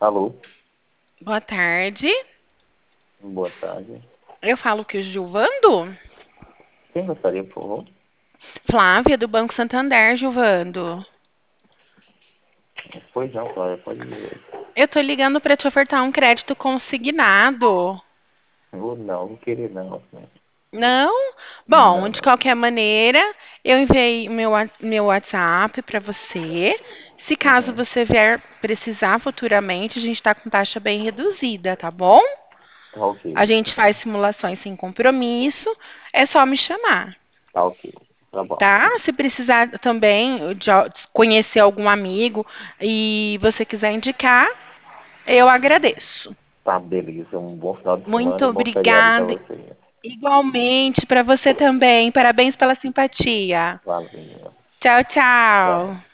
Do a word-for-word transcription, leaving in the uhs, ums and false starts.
Alô, Boa tarde. boa tarde. Eu falo que o Gilvando? Quem gostaria, por favor? Flávia, do Banco Santander, Gilvando. Pois não, Cláudia, pode dizer. Eu tô ligando para te ofertar um crédito consignado. Vou não, não querer não. Né? Não? Não, Bom, de não. qualquer maneira, eu enviei meu, wa- meu WhatsApp para você. Se caso Uhum. você vier precisar futuramente, a gente está com taxa bem reduzida, tá bom? Tá ok. A gente faz simulações sem compromisso. É só me chamar. Tá ok. Tá bom. Tá? Se precisar também de al- conhecer algum amigo e você quiser indicar, eu agradeço. Tá, beleza. Um bom final de Muito semana, bom feriado pra obrigada. você. Igualmente para você também. Parabéns pela simpatia. Valeu. Tchau, Tchau. tchau.